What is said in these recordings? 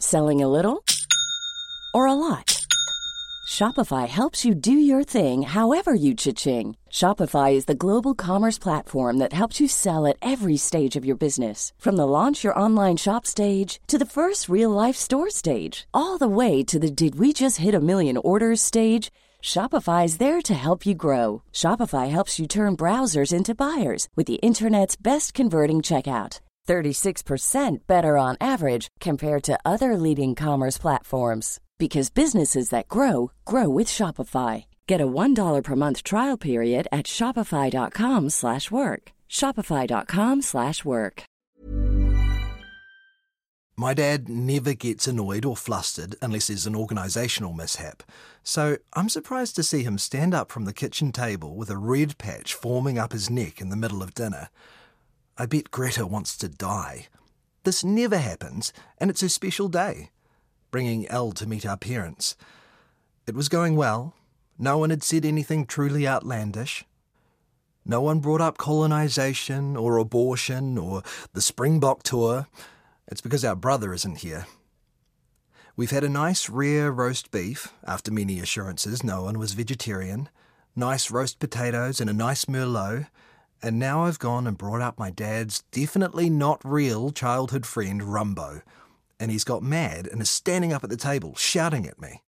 Selling a little or a lot? Shopify helps you do your thing however you cha-ching. Shopify is the global commerce platform that helps you sell at every stage of your business. From the launch your online shop stage to the first real-life store stage, all the way to the did we just hit a million orders stage. Shopify is there to help you grow. Shopify helps you turn browsers into buyers with the internet's best converting checkout. 36% better on average compared to other leading commerce platforms. Because businesses that grow, grow with Shopify. Get a $1 per month trial period at shopify.com/work. Shopify.com/work. My dad never gets annoyed or flustered unless there's an organisational mishap, so I'm surprised to see him stand up from the kitchen table with a red patch forming up his neck in the middle of dinner. I bet Greta wants to die. This never happens, and it's her special day, bringing Elle to meet our parents. It was going well. No one had said anything truly outlandish. No one brought up colonisation or abortion or the Springbok tour. It's because our brother isn't here. We've had a nice rare roast beef, after many assurances no one was vegetarian, nice roast potatoes and a nice Merlot, and now I've gone and brought up my dad's definitely not real childhood friend Rumbo, and he's got mad and is standing up at the table shouting at me.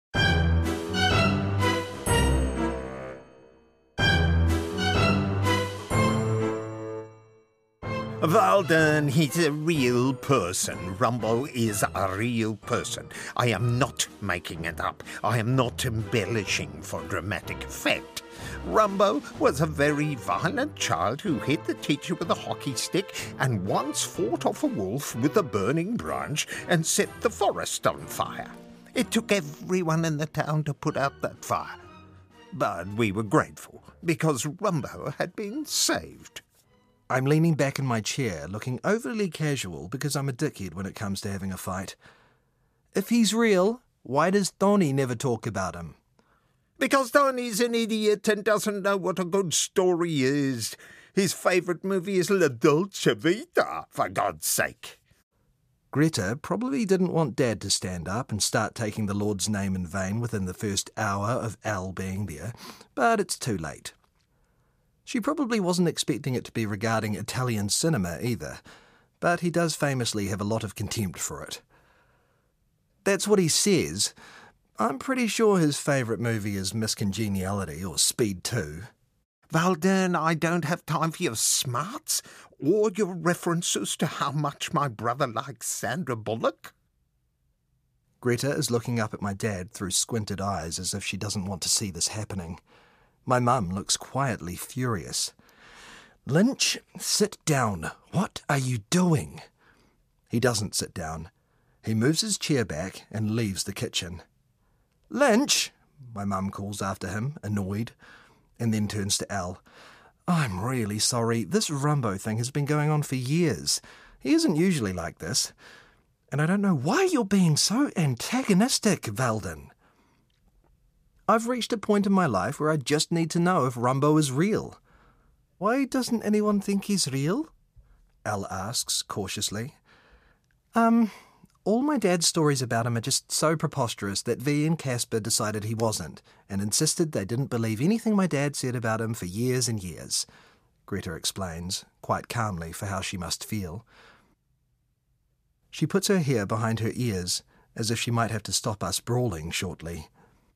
Walden, he's a real person. Rumbo is a real person. I am not making it up. I am not embellishing for dramatic effect. Rumbo was a very violent child who hit the teacher with a hockey stick and once fought off a wolf with a burning branch and set the forest on fire. It took everyone in the town to put out that fire. But we were grateful because Rumbo had been saved. I'm leaning back in my chair, looking overly casual because I'm a dickhead when it comes to having a fight. If he's real, why does Tony never talk about him? Because Tony's an idiot and doesn't know what a good story is. His favourite movie is La Dolce Vita, for God's sake. Greta probably didn't want Dad to stand up and start taking the Lord's name in vain within the first hour of Elle being there, but it's too late. She probably wasn't expecting it to be regarding Italian cinema either, but he does famously have a lot of contempt for it. That's what he says. I'm pretty sure his favourite movie is Miss Congeniality or Speed 2. Walden, I don't have time for your smarts or your references to how much my brother likes Sandra Bullock. Greta is looking up at my dad through squinted eyes as if she doesn't want to see this happening. My mum looks quietly furious. Lynch, sit down. What are you doing? He doesn't sit down. He moves his chair back and leaves the kitchen. Lynch, my mum calls after him, annoyed, and then turns to Elle. I'm really sorry. This Rumbo thing has been going on for years. He isn't usually like this. And I don't know why you're being so antagonistic, Walden. I've reached a point in my life where I just need to know if Rumbo is real. Why doesn't anyone think he's real? Elle asks cautiously. All my dad's stories about him are just so preposterous that V and Casper decided he wasn't, and insisted they didn't believe anything my dad said about him for years and years. Greta explains, quite calmly for how she must feel. She puts her hair behind her ears, as if she might have to stop us brawling shortly.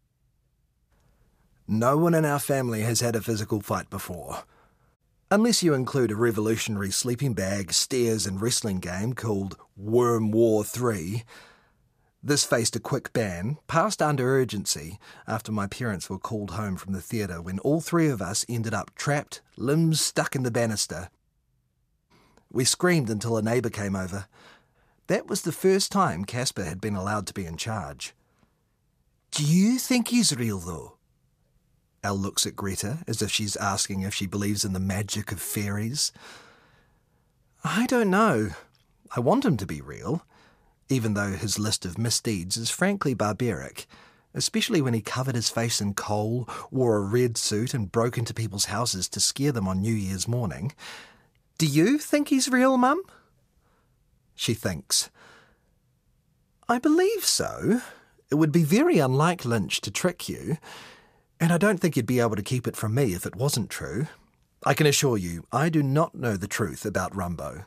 No one in our family has had a physical fight before. Unless you include a revolutionary sleeping bag, stairs and wrestling game called Worm War 3. This faced a quick ban, passed under urgency, after my parents were called home from the theatre when all three of us ended up trapped, limbs stuck in the banister. We screamed until a neighbour came over. That was the first time Casper had been allowed to be in charge. Do you think he's real, though? Elle looks at Greta as if she's asking if she believes in the magic of fairies. I don't know. I want him to be real, even though his list of misdeeds is frankly barbaric, especially when he covered his face in coal, wore a red suit and broke into people's houses to scare them on New Year's morning. Do you think he's real, Mum? She thinks. I believe so. It would be very unlike Lynch to trick you, and I don't think you'd be able to keep it from me if it wasn't true. I can assure you, I do not know the truth about Rumbo.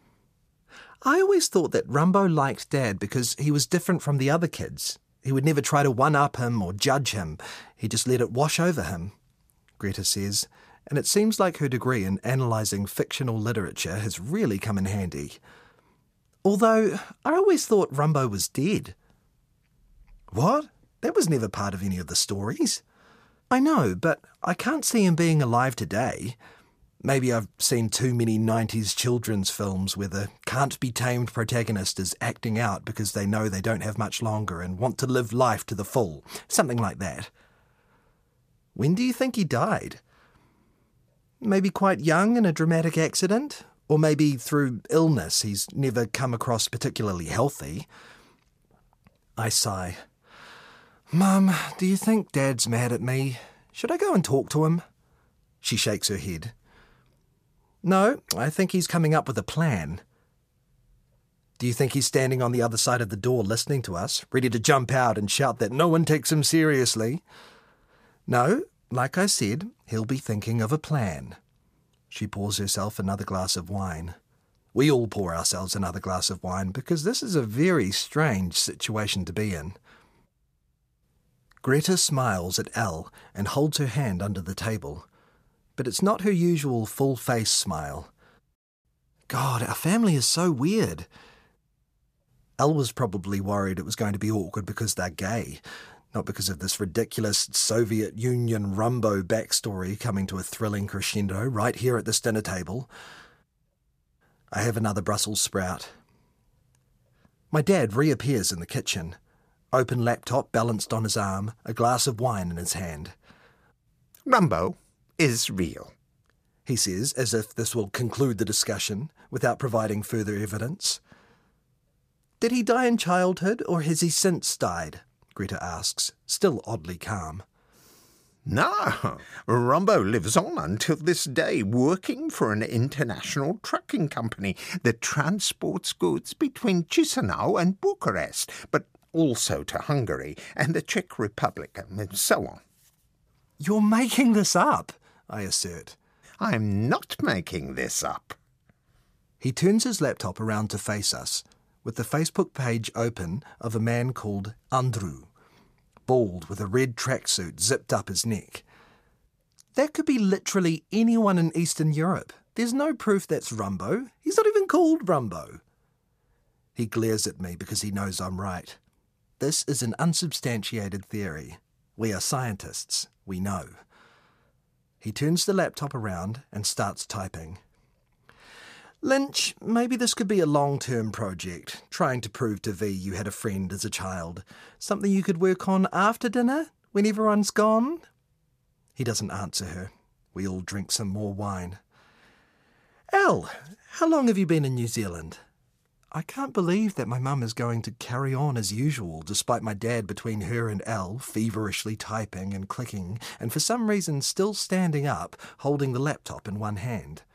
I always thought that Rumbo liked Dad because he was different from the other kids. He would never try to one-up him or judge him. He just let it wash over him, Greta says, and it seems like her degree in analysing fictional literature has really come in handy. Although, I always thought Rumbo was dead. What? That was never part of any of the stories. I know, but I can't see him being alive today. Maybe I've seen too many 90s children's films where the can't-be-tamed protagonist is acting out because they know they don't have much longer and want to live life to the full. Something like that. When do you think he died? Maybe quite young in a dramatic accident? Or maybe through illness he's never come across particularly healthy? I sigh. Mum, do you think Dad's mad at me? Should I go and talk to him? She shakes her head. No, I think he's coming up with a plan. Do you think he's standing on the other side of the door listening to us, ready to jump out and shout that no one takes him seriously? No, like I said, he'll be thinking of a plan. She pours herself another glass of wine. We all pour ourselves another glass of wine because this is a very strange situation to be in. Greta smiles at Elle and holds her hand under the table. But it's not her usual full-face smile. God, our family is so weird. Elle was probably worried it was going to be awkward because they're gay, not because of this ridiculous Soviet Union Rumbo backstory coming to a thrilling crescendo right here at this dinner table. I have another Brussels sprout. My dad reappears in the kitchen, open laptop balanced on his arm, a glass of wine in his hand. Rumbo is real, he says, as if this will conclude the discussion, without providing further evidence. Did he die in childhood, or has he since died? Greta asks, still oddly calm. No, Rumbo lives on until this day, working for an international trucking company that transports goods between Chisinau and Bucharest, but also to Hungary and the Czech Republic, and so on. You're making this up, I assert. I'm not making this up. He turns his laptop around to face us, with the Facebook page open of a man called Andrew, bald with a red tracksuit zipped up his neck. That could be literally anyone in Eastern Europe. There's no proof that's Rumbo. He's not even called Rumbo. He glares at me because he knows I'm right. This is an unsubstantiated theory. We are scientists. We know. He turns the laptop around and starts typing. Lynch, maybe this could be a long-term project, trying to prove to V you had a friend as a child. Something you could work on after dinner, when everyone's gone? He doesn't answer her. We all drink some more wine. Elle, how long have you been in New Zealand? I can't believe that my mum is going to carry on as usual, despite my dad between her and Elle, feverishly typing and clicking, and for some reason still standing up, holding the laptop in one hand.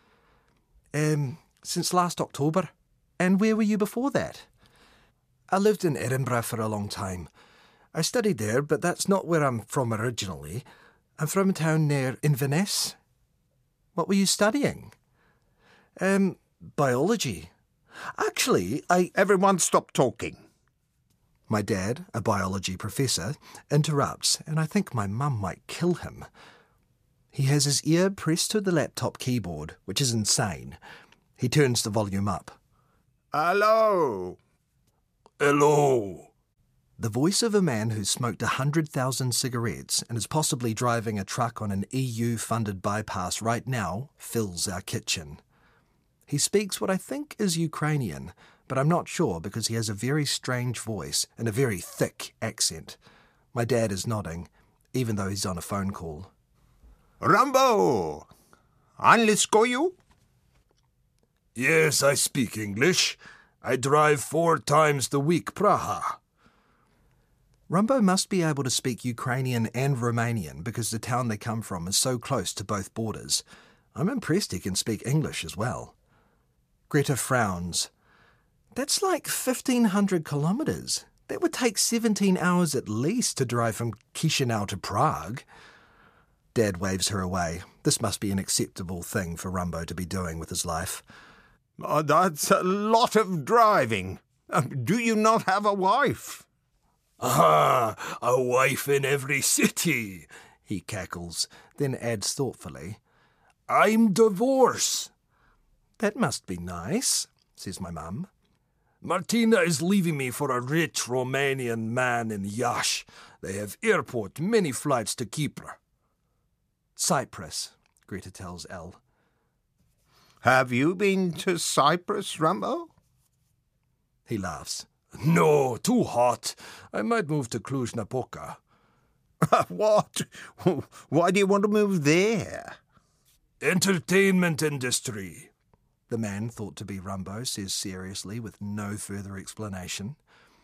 Since last October. And where were you before that? I lived in Edinburgh for a long time. I studied there, but that's not where I'm from originally. I'm from a town near Inverness. What were you studying? Biology. Actually, Everyone stop talking. My dad, a biology professor, interrupts, and I think my mum might kill him. He has his ear pressed to the laptop keyboard, which is insane. He turns the volume up. Hello. Hello. The voice of a man who's smoked 100,000 cigarettes and is possibly driving a truck on an EU-funded bypass right now fills our kitchen. He speaks what I think is Ukrainian, but I'm not sure because he has a very strange voice and a very thick accent. My dad is nodding, even though he's on a phone call. Rumbo! Angliskoyu? Yes, I speak English. I drive 4 times the week, Praha. Rumbo must be able to speak Ukrainian and Romanian because the town they come from is so close to both borders. I'm impressed he can speak English as well. Greta frowns. That's like 1,500 kilometres. That would take 17 hours at least to drive from Chisinau to Prague. Dad waves her away. This must be an acceptable thing for Rumbo to be doing with his life. Oh, that's a lot of driving. Do you not have a wife? Ah, a wife in every city, he cackles, then adds thoughtfully, I'm divorced. That must be nice, says my mum. Martina is leaving me for a rich Romanian man in Iași. They have airport, many flights to Kipra. Cyprus, Greta tells Elle. Have you been to Cyprus, Rumbo? He laughs. No, too hot. I might move to Cluj-Napoca. What? Why do you want to move there? Entertainment industry. The man, thought to be Rumbo, says seriously with no further explanation.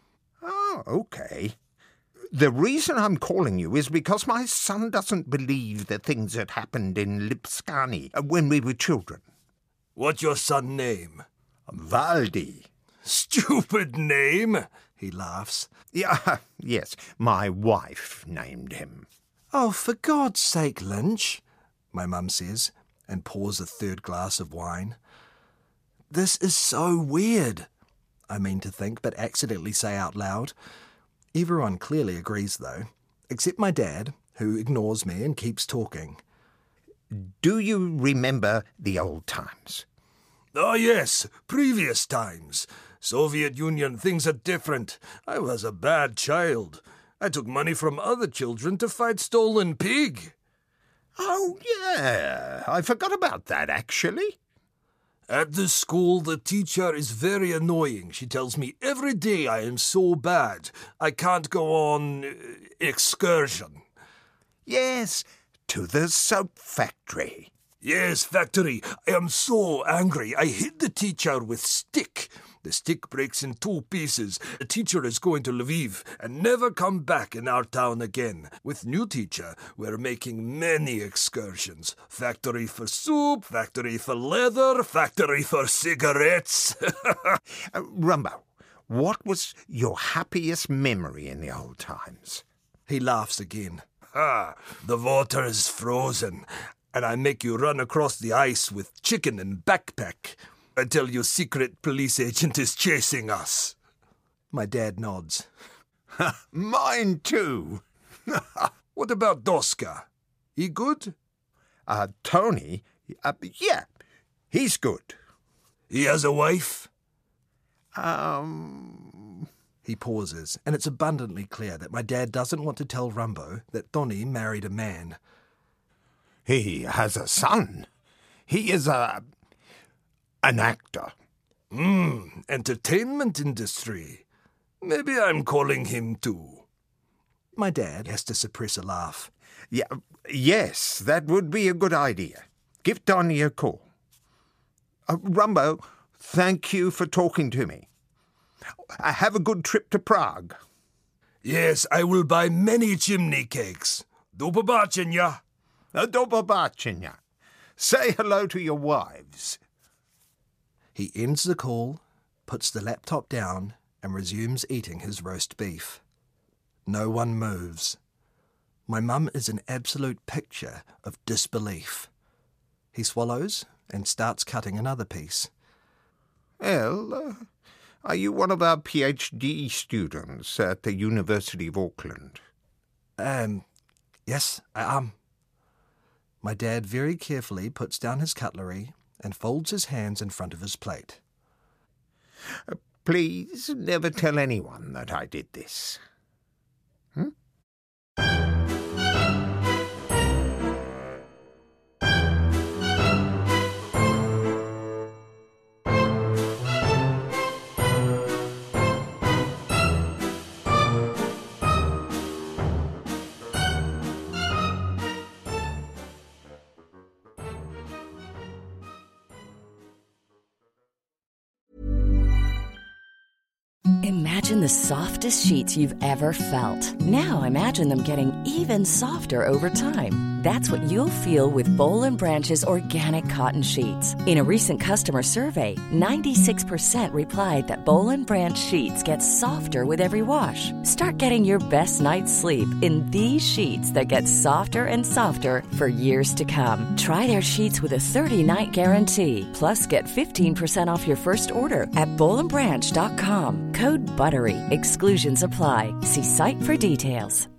Oh, okay. The reason I'm calling you is because my son doesn't believe the things that happened in Lipscani when we were children. What's your son name? Valdi. Stupid name, he laughs. Yeah, yes, my wife named him. Oh, for God's sake, Lynch, my mum says, and pours a third glass of wine. This is so weird, I mean to think, but accidentally say out loud. Everyone clearly agrees, though, except my dad, who ignores me and keeps talking. Do you remember the old times? Oh, yes, previous times. Soviet Union, things are different. I was a bad child. I took money from other children to fight Stolen Pig. Oh, yeah, I forgot about that, actually. At the school, the teacher is very annoying. She tells me every day I am so bad. I can't go on excursion. Yes, to the soap factory. Yes, factory. I am so angry. I hit the teacher with stick. The stick breaks in 2 pieces. The teacher is going to Lviv and never come back in our town again. With new teacher, we're making many excursions. Factory for soup, factory for leather, factory for cigarettes. Rumbo, what was your happiest memory in the old times? He laughs again. The water is frozen, and I make you run across the ice with chicken and backpack. I tell you secret police agent is chasing us. My dad nods. Mine too. What about Doska? He good? Tony? Yeah, he's good. He has a wife? He He pauses, and it's abundantly clear that my dad doesn't want to tell Rumbo that Tony married a man. He has a son. He is an actor. Entertainment industry. Maybe I'm calling him too. My dad has to suppress a laugh. Yes, that would be a good idea. Give Tony a call. Rumbo, thank you for talking to me. Have a good trip to Prague. Yes, I will buy many chimney cakes. Do побачення. Do побачення. Say hello to your wives. He ends the call, puts the laptop down, and resumes eating his roast beef. No one moves. My mum is an absolute picture of disbelief. He swallows and starts cutting another piece. Elle, are you one of our PhD students at the University of Auckland? Yes, I am. My dad very carefully puts down his cutlery and folds his hands in front of his plate. Please never tell anyone that I did this. Imagine the softest sheets you've ever felt. Now imagine them getting even softer over time. That's what you'll feel with Boll & Branch's organic cotton sheets. In a recent customer survey, 96% replied that Boll & Branch sheets get softer with every wash. Start getting your best night's sleep in these sheets that get softer and softer for years to come. Try their sheets with a 30-night guarantee. Plus, get 15% off your first order at bollandbranch.com. Code BUTTERY. Exclusions apply. See site for details.